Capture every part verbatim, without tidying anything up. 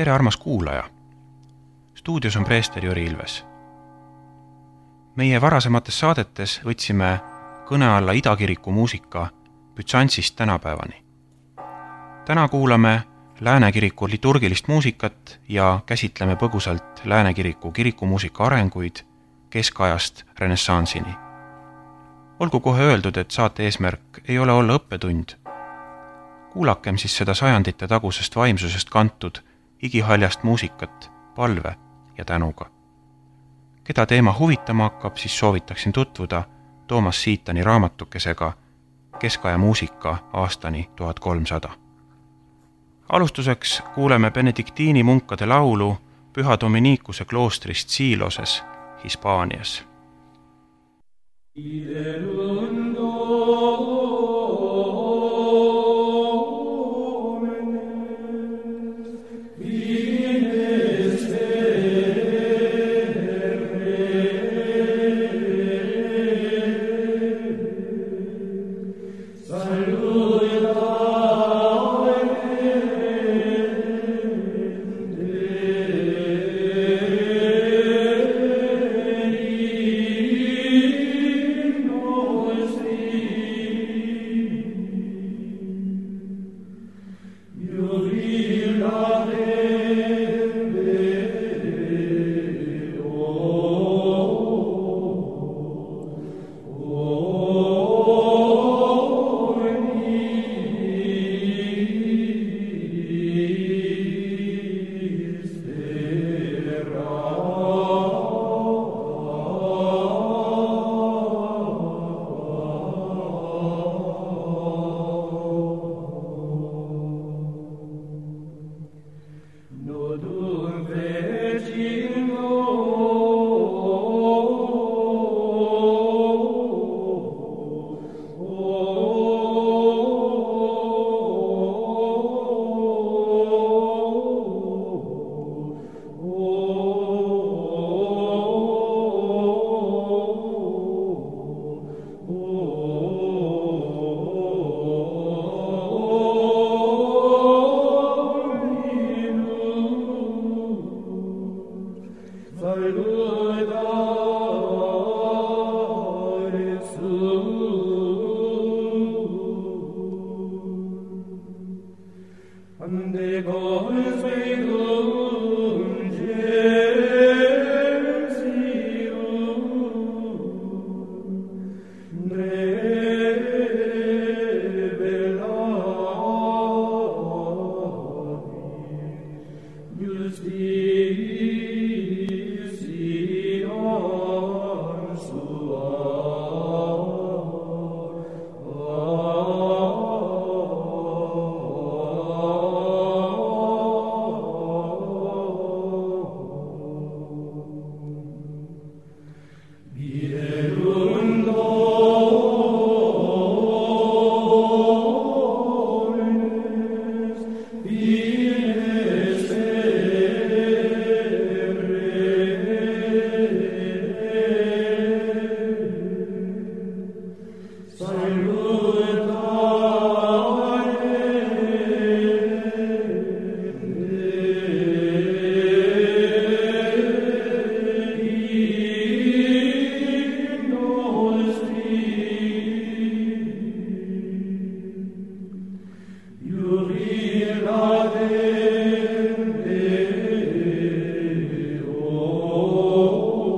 tere, armas kuulaja! Stuudios on preester Jüri Ilves. Meie varasemates saadetes võtsime kõne alla Idakiriku muusika Bütsantsist tänapäevani. Täna kuulame Läänekiriku liturgilist muusikat ja käsitleme põgusalt Läänekiriku kirikumuusika arenguid keskajast renessanssini. Olgu kohe öeldud, et saate eesmärk ei ole olla õppetund. Kuulakem siis seda sajandite tagusest vaimsusest kantud igihaljast muusikat palve ja tänuga. Keda teema huvitama hakkab, siis soovitaksin tutvuda Toomas Siitani raamatukesega Keskaja muusika aastani tuhat kolmsada. Alustuseks kuuleme benediktiini munkade laulu Püha Dominikuse kloostrist Siiloses, Hispaanias.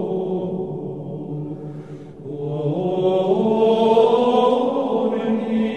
Oh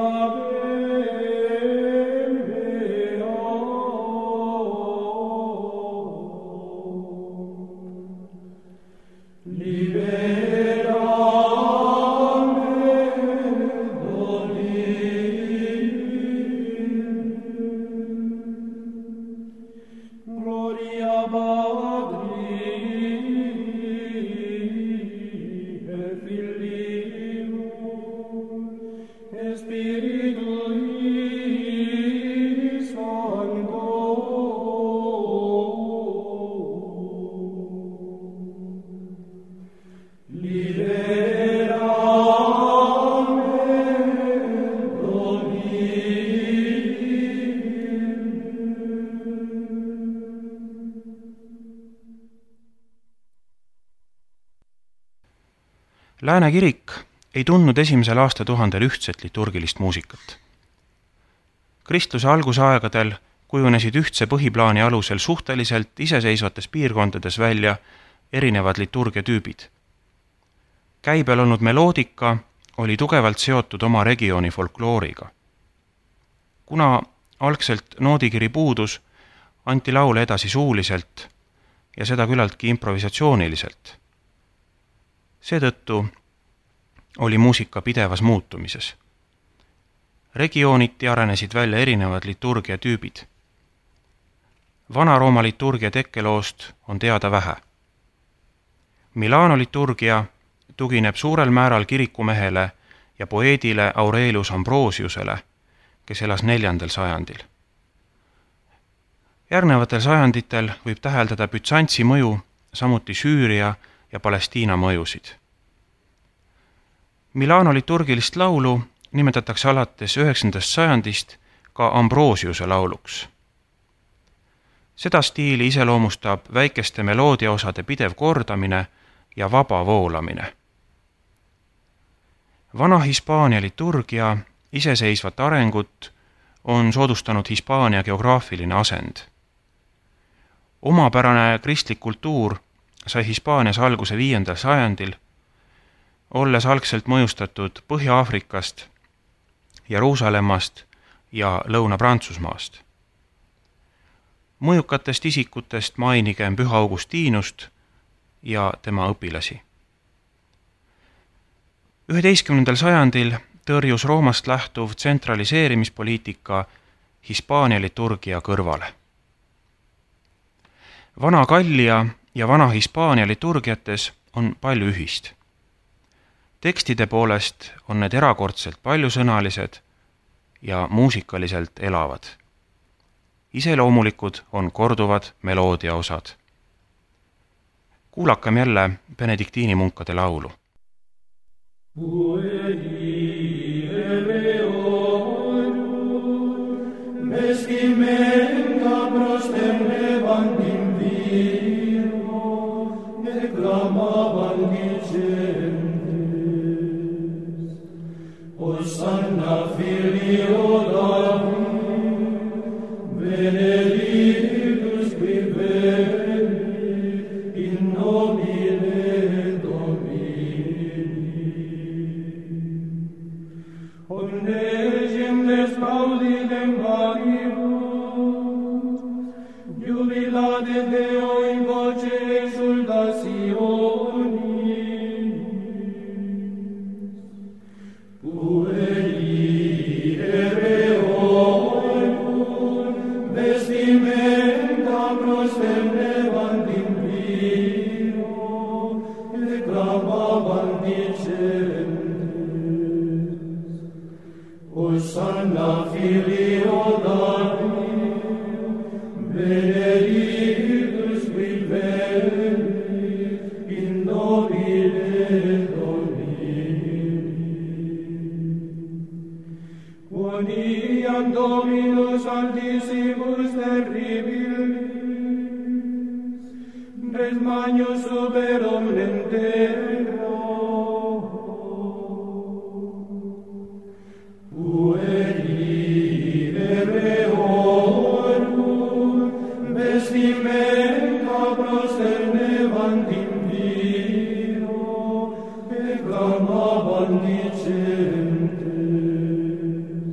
Lääne kirik ei tundnud esimesel aastatuhandel ühtset liturgilist muusikat. Kristluse algusaegadel kujunesid ühtse põhiplaani alusel suhteliselt iseseisvates piirkondades välja erinevad liturgiatüübid. Käibel olnud meloodika oli tugevalt seotud oma regiooni folklooriga. Kuna algselt noodikiri puudus, anti laule edasi suuliselt ja seda küllaltki improvisatsiooniliselt. Seetõttu oli muusika pidevas muutumises. Regiooniti arenesid välja erinevad liturgiatüübid. Vana-Rooma liturgia tekkeloost on teada vähe. Milano liturgia tugineb suurel määral kirikumehele ja poeedile Aurelius Ambrosiusele, kes elas neljandal sajandil. Järgnevatel sajanditel võib täheldada Bütsantsi mõju, samuti Süüria ja Palestiina mõjusid. Milano liturgilist laulu nimetatakse alates üheksandast sajandist ka Ambrosiuse lauluks. Seda stiili iseloomustab väikeste meloodiaosade pidev kordamine ja vaba voolamine. Vana-Hispaania liturgia iseseisvat arengut on soodustanud Hispaania geograafiline asend. Omapärane kristlik kultuur sai Hispaanias alguse viiendal sajandil, olles algselt mõjustatud Põhja-Aafrikast, Jeruusalemmast ja Lõuna-Prantsusmaast. Mõjukatest isikutest mainigem Püha Augustinust ja tema õpilasi. üheteistkümnendal sajandil tõrjus Roomast lähtuv tsentraliseerimispoliitika Hispaania liturgia kõrvale. Vana-Gallia ja Vana-Hispaania liturgiates on palju ühist. Tekstide poolest on need erakordselt paljusõnalised ja muusikaliselt elavad. Iseloomulikud on korduvad meloodiaosad. Kuulakem jälle benediktiini munkade laulu. Hosanna filio David, benedictus qui veni, in nomine Domini. Omnegem des gaudidem varibus, jubilate Deo in voce exultationis. Hosanna filio David, benedictus qui veni, in nomine Domini. Quoniam Dominus altissimus terribilis, res magnus super omnem terra, vestimenta prosternevant in vino, et clamavan dicentes.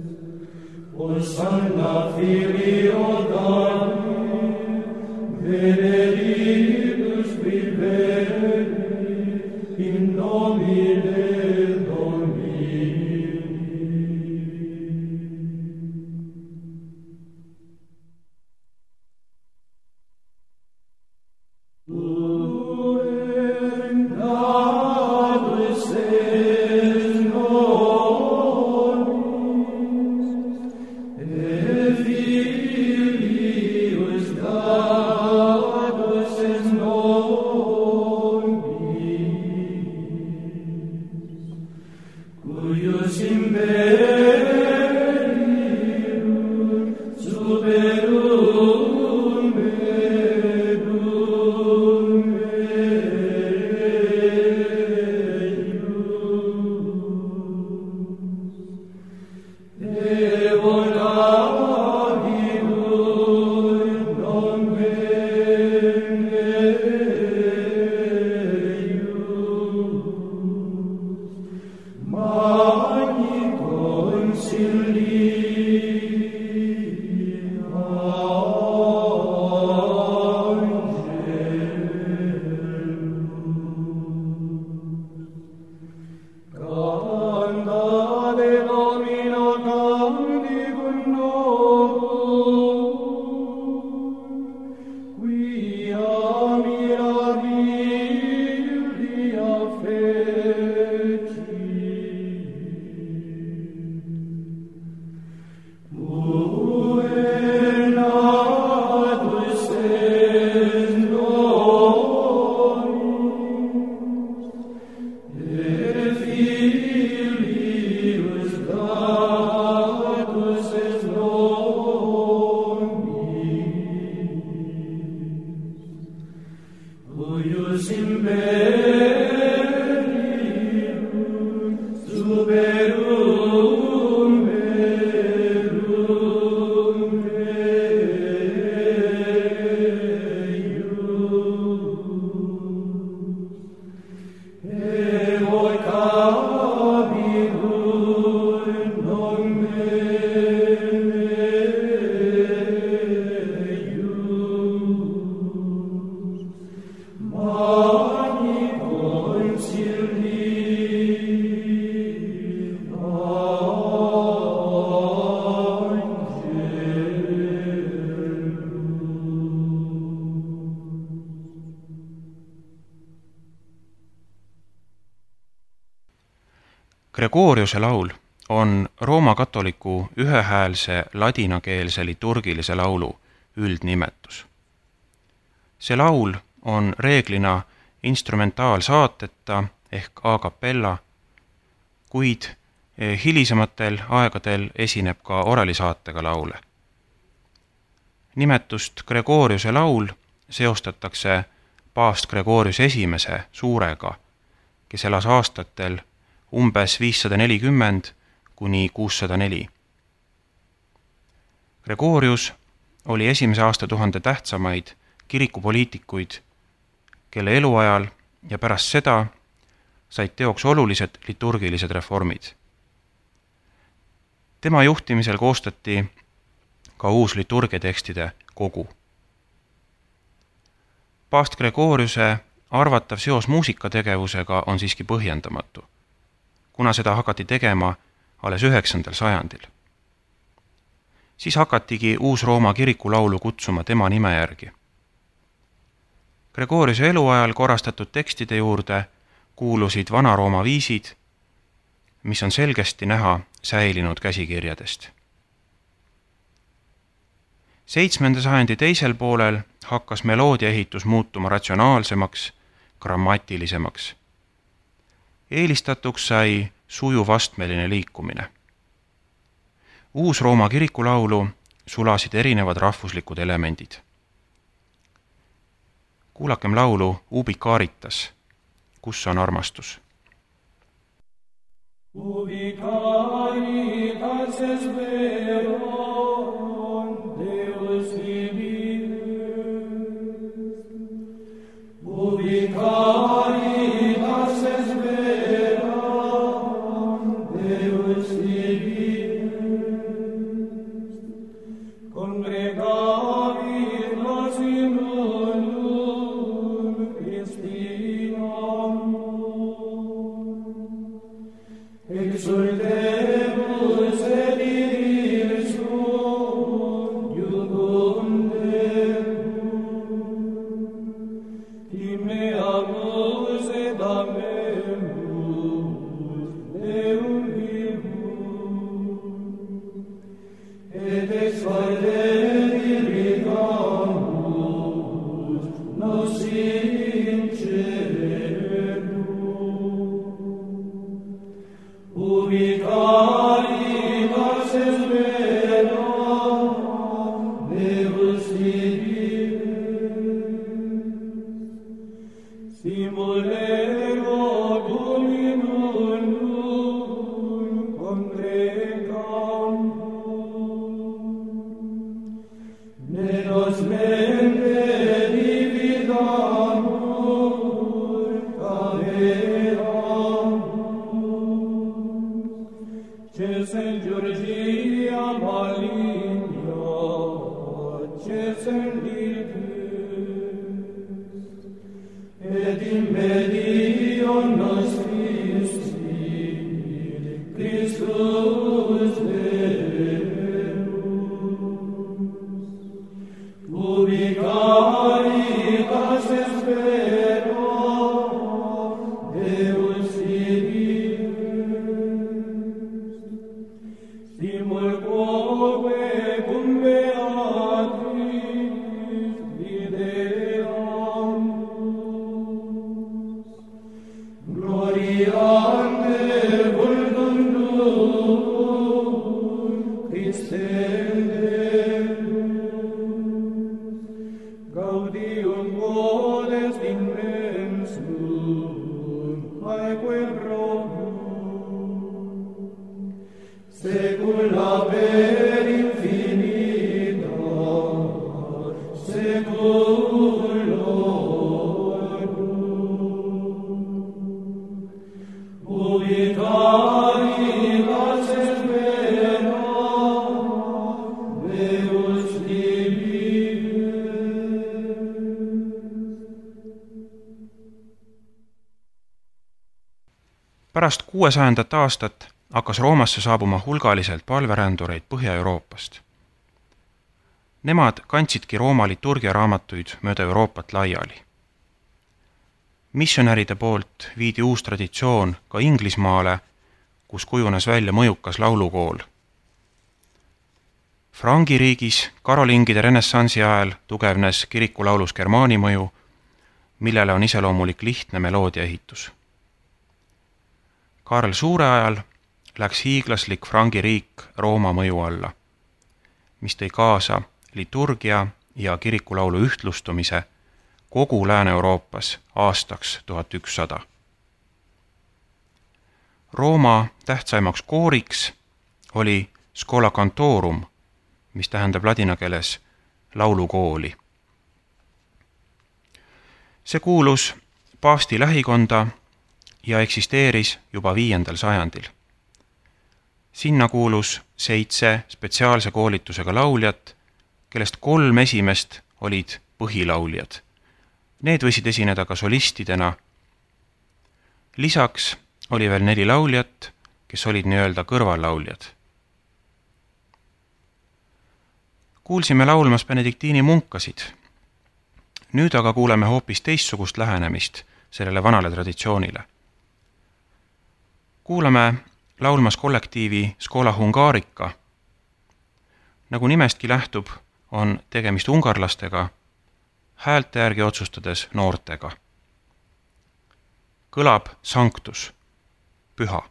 Gregoriuse laul on Rooma katoliku ühehäälse ladinakeelse liturgilise laulu üldnimetus. See laul on reeglina instrumentaalsaateta ehk a cappella, kuid hilisematel aegadel esineb ka oralisaatega laule. Nimetust Gregoriuse laul seostatakse paavst Gregorius esimese suurega, kes elas aastatel umbes viissada nelikümmend kuni kuussada neli. Gregorius oli esimese aastatuhande tähtsamaid kirikupoliitikuid, kelle eluajal ja pärast seda said teoks olulised liturgilised reformid. Tema juhtimisel koostati ka uus liturgiatekstide kogu. Paavst Gregoriuse arvatav seos muusikategevusega on siiski põhjendamatu, kuna seda hakati tegema alles üheksandal sajandil. Siis hakatigi uus Rooma kirikulaulu kutsuma tema nime järgi. Gregoriuse eluajal korrastatud tekstide juurde kuulusid Vana-Rooma viisid, mis on selgesti näha säilinud käsikirjadest. Seitsmenda sajandi teisel poolel hakkas meloodiaehitus muutuma ratsionaalsemaks, grammatilisemaks. Eelistatuks sai sujuv astmeline liikumine. Uus Rooma kirikulaulu sulasid erinevad rahvuslikud elemendid. Kuulakem laulu Ubi caritas, kus on armastus. Ubi caritas es veron Deus vivis. Ubi caritas es veron Deus vivis. Pärast kuuesajandat aastat hakkas Roomasse saabuma hulgaliselt palverändureid Põhja-Euroopast. Nemad kandsidki Rooma liturgia raamatuid mööda Euroopat laiali. Missionäride poolt viidi uus traditsioon ka Inglismaale, kus kujunes välja mõjukas laulukool. Frangi riigis karolingide renessansi ajal tugevnes kirikulaulus germaani mõju, millele on iseloomulik lihtne meloodiaehitus. Karl Suure ajal läks hiiglaslik Frangi riik Rooma mõju alla, mis tõi kaasa liturgia ja kirikulaulu ühtlustumise kogu Lääne-Euroopas aastaks tuhat ükssada. Rooma tähtsaimaks kooriks oli Schola Cantorum, mis tähendab ladina keeles laulukooli. See kuulus paavsti lähikonda ja eksisteeris juba viiendal sajandil. Sinna kuulus seitse spetsiaalse koolitusega lauljat, kellest kolm esimest olid põhilauljad. Need võisid esineda ka solistidena. Lisaks oli veel neli lauljat, kes olid nii-öelda kõrvallauljad. Kuulsime laulmas benediktiini munkasid. Nüüd aga kuuleme hoopis teistsugust lähenemist sellele vanale traditsioonile. Kuulame laulmas kollektiivi Schola Hungarica. Nagu nimestki lähtub, on tegemist ungarlastega, häälte järgi otsustades noortega. Kõlab sanctus, püha.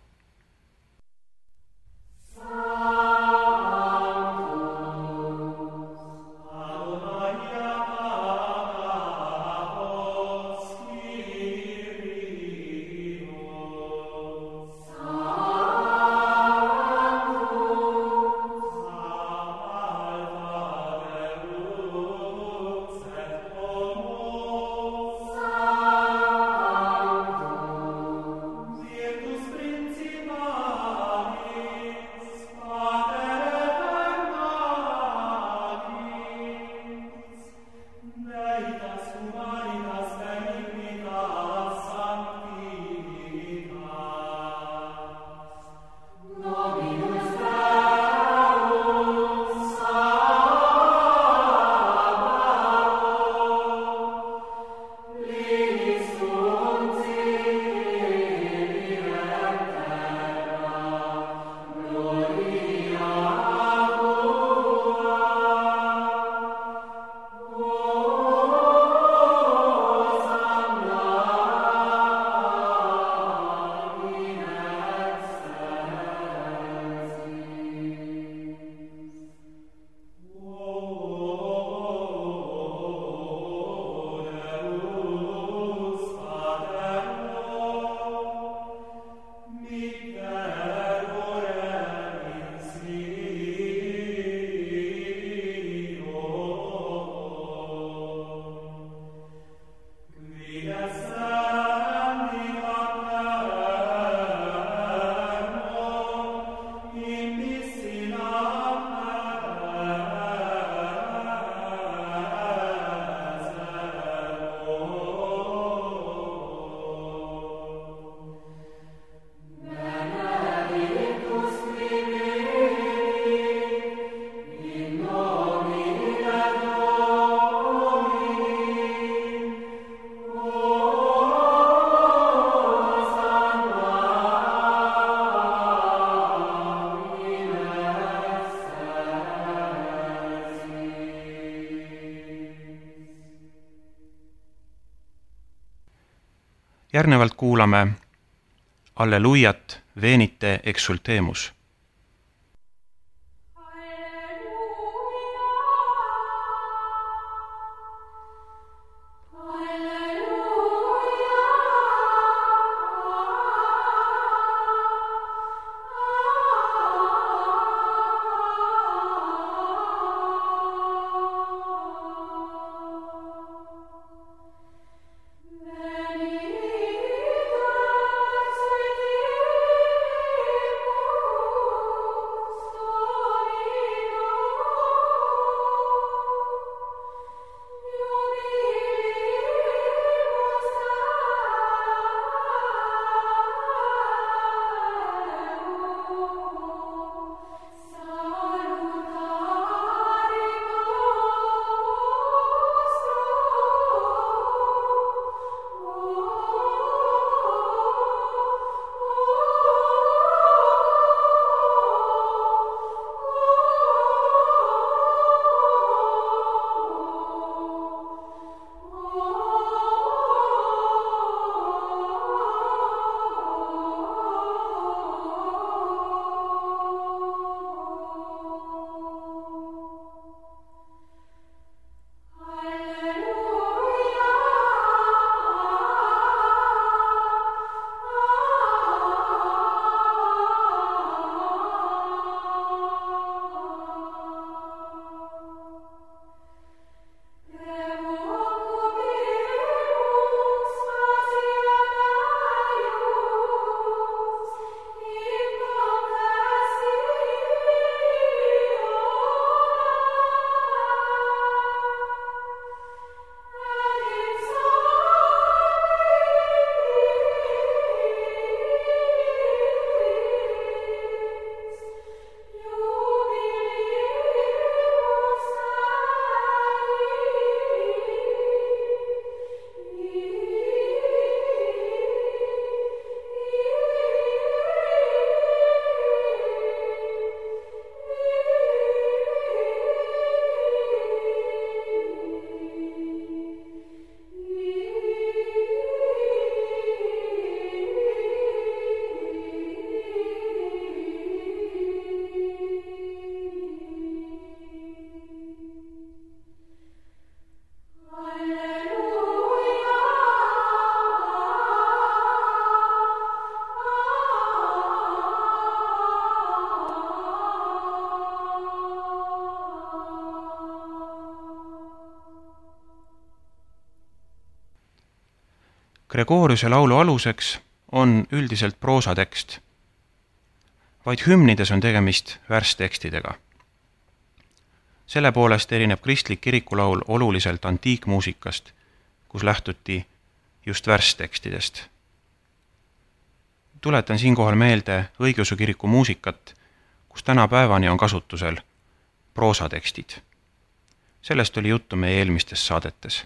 Principio Järgnevalt kuulame Allelujat venite exultemus. Gregoriuse laulu aluseks on üldiselt proosatekst. Vaid hümnides on tegemist värstekstidega. Selle poolest erineb kristlik kirikulaul oluliselt antiikmuusikast, kus lähtuti just värstekstidest. Tuletan siinkohal meelde õigeusu kiriku muusikat, kus tänapäevani on kasutusel proosatekstid. Sellest oli juttu meie eelmistes saadetes.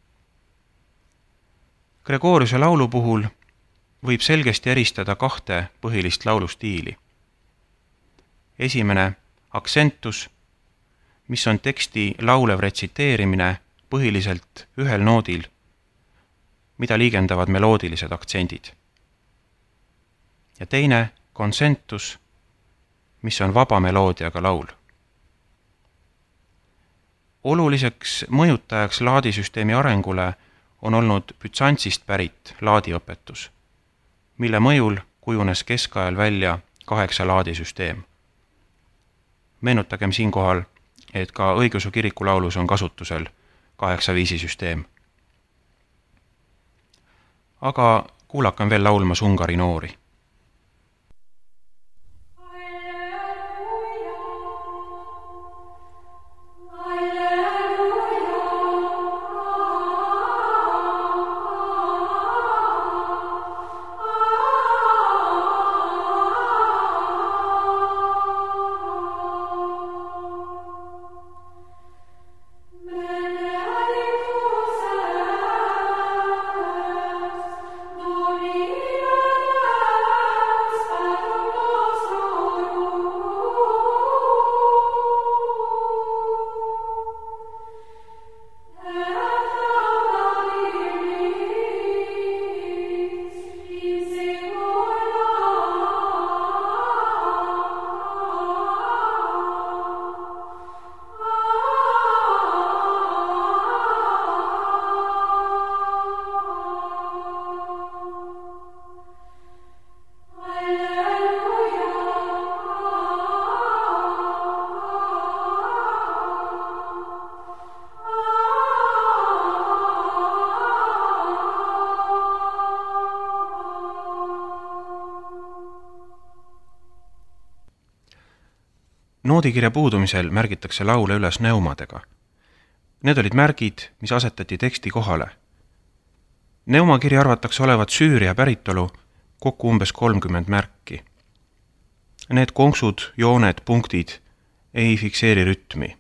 Gregoriuse laulu puhul võib selgesti eristada kahte põhilist laulustiili. Esimene aksentus, mis on teksti laulev retsiteerimine põhiliselt ühel noodil, mida liigendavad meloodilised aktsendid. Ja teine konsentus, mis on vaba meloodiaga laul. Oluliseks mõjutajaks laadisüsteemi arengule on olnud Büzantsist pärit laadiõpetus, mille mõjul kujunes keskajal välja kaheksa laadisüsteem. Meenutagem siinkohal, et ka õigeusu kiriku laulus on kasutusel kaheksa viisi süsteem. Aga kuulakem veel laulmas Ungari noori. Gloria Noodikirja puudumisel märgitakse laule üles neumadega. Need olid märgid, mis asetati teksti kohale. Neumakiri arvatakse olevat Süüria päritolu, kokku umbes kolmkümmend märki. Need konksud, jooned, punktid ei fikseeri rütmi.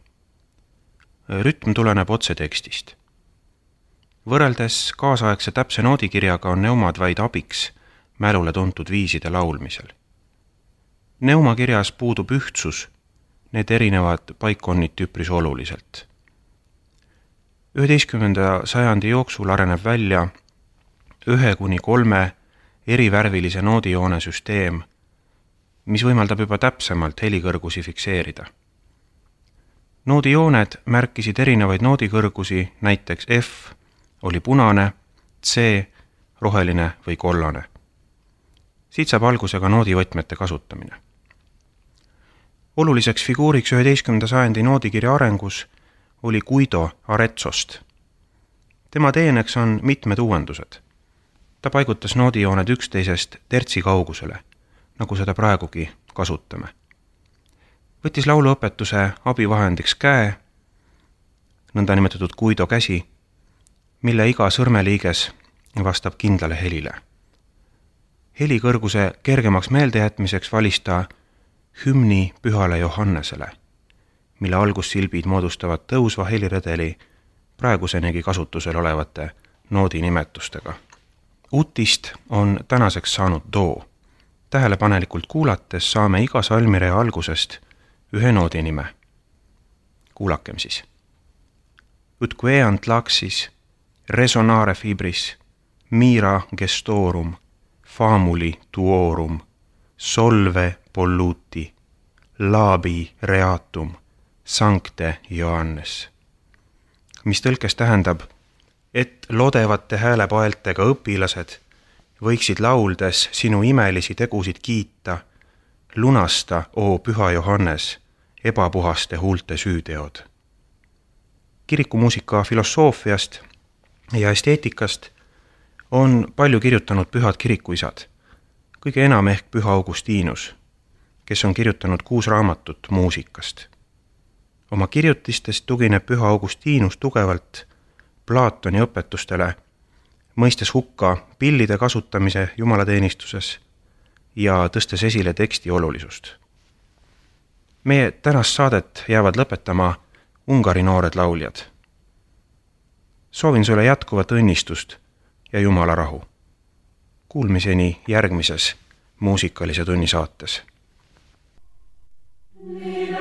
Rütm tuleneb otse tekstist. Võrreldes kaasaegse täpse noodikirjaga on neumad vaid abiks mälule tuntud viiside laulmisel. Neumakirjas puudub ühtsus, need erinevad paikonnit üpris oluliselt. üheteistkümnenda sajandi jooksul areneb välja ühe kuni kolme erivärvilise noodijoone süsteem, mis võimaldab juba täpsemalt helikõrgusi fikseerida. Noodijooned märkisid erinevaid noodikõrgusi, näiteks F oli punane, C roheline või kollane. Siit saab alguse ka noodivõtmete kasutamine. Oluliseks figuuriks üheteistkümnenda sajandi noodikirja arengus oli Guido Aretsost. Tema teeneks on mitmed uuendused. Ta paigutas noodijooned üksteisest tertsi kaugusele, nagu seda praegugi kasutame. Võttis lauluõpetuse abivahendiks käe, nõnda nimetatud Guido käsi, mille iga sõrmeliiges vastab kindlale helile. Helikõrguse kergemaks meeldejätmiseks valis ta hümni Pühale Johannesele, mille algussilbid moodustavad tõusva heliredeli praegusenegi kasutusel olevate noodinimetustega. Utist on tänaseks saanud do. Tähelepanelikult kuulates saame iga salmirea algusest ühe noodinime. Kuulakem siis. Ut queant laxis, resonare fibris, mira gestorum, famuli tuorum, solve polluti, labi reatum, sancte Johannes. Mis tõlkes tähendab, et lodevate häälepaeltega õpilased võiksid lauldes sinu imelisi tegusid kiita, lunasta, oo püha Johannes, ebapuhaste huulte süüteod. Kirikumuusika filosoofiast ja esteetikast on palju kirjutanud pühad kirikuisad, kõige enam ehk püha Augustinus, kes on kirjutanud kuus raamatut muusikast. Oma kirjutistest tugineb püha Augustinus tugevalt Platoni õpetustele, mõistes hukka pillide kasutamise jumalateenistuses ja tõstes esile teksti olulisust. Meie tänast saadet jäävad lõpetama Ungari noored lauljad. Soovin sulle jätkuvat õnnistust ja Jumala rahu. Kuulmiseni järgmises muusikalise tunni saates. Liebe